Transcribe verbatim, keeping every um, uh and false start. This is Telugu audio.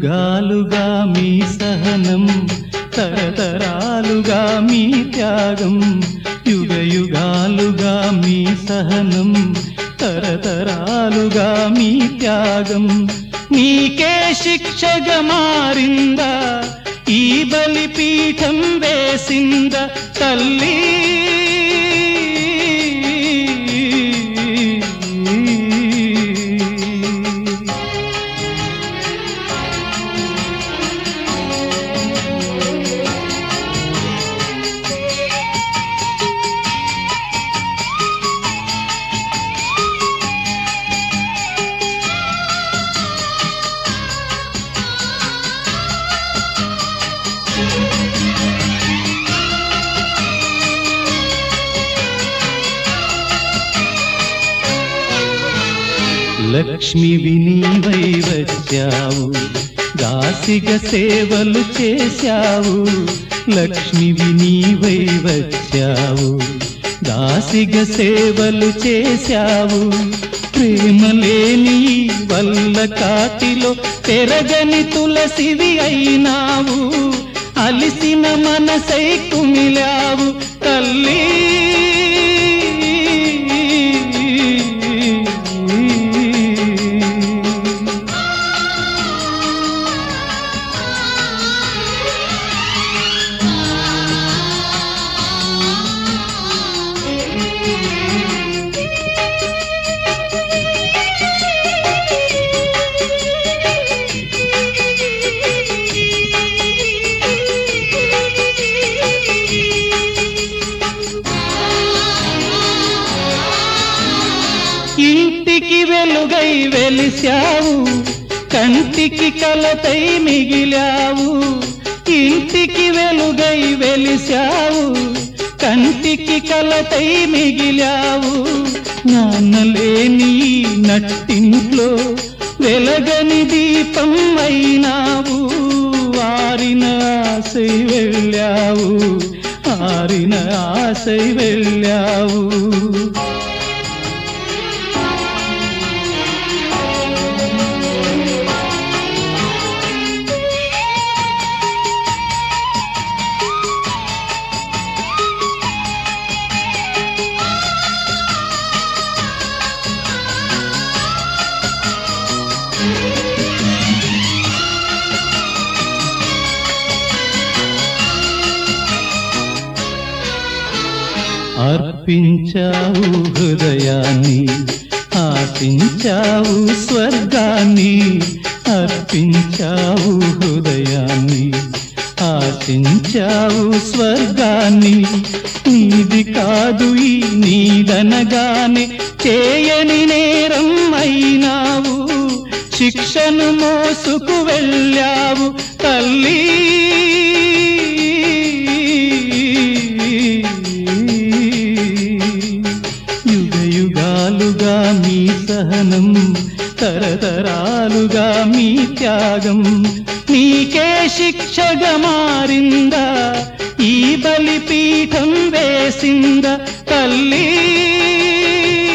యుగాలుగా మీ సహనం, తరతరాలుగా మీ త్యాగం. యుగ యుగాలుగా మీ సహనం, తరతరాలుగా మీ త్యాగం. నీకే శిక్షగా మారిందా ఈ బలిపీఠం వేసిందా తల్లి? లక్ష్మివి నీవై వచ్చావు, దాసిగా సేవలు చేశావు. లక్ష్మివి నీవై వచ్చావు, దాసిగా సేవలు చేశావు. ప్రేమలేని వల్ల కాటిలో పెరగని తులసివి అయినావు. అలిసిన మనసై కుమిలావు తల్లి. ఇంటికి వెలుగై వెలిశావు, కంటికి కలతై మిగిలావు. ఇంటికి వెలుగై వెలిశావు, కంటికి కలతై మిగిలావు. నాన్నలేని నట్టింట్లో వెలగని దీపం అయినావు. ఆరిన ఆశై వెళ్ళావు, ఆరిన ఆశై వెళ్ళావు. అర్పించావు హృదయాన్ని, ఆశించావు స్వర్గాన్ని. అర్పించావు హృదయాన్ని, ఆశించావు స్వర్గాన్ని. నీది కాదు ఈ నీదనగానే చేయని నేరం అయినావు. శిక్షను మోసుకు వెళ్ళావు తల్లి. యుగాలుగా మీ సహనం, తరతరాలుగా మీ త్యాగం. నీకే శిక్షగా మారిందా ఈ బలిపీఠం వేసిందా తల్లి?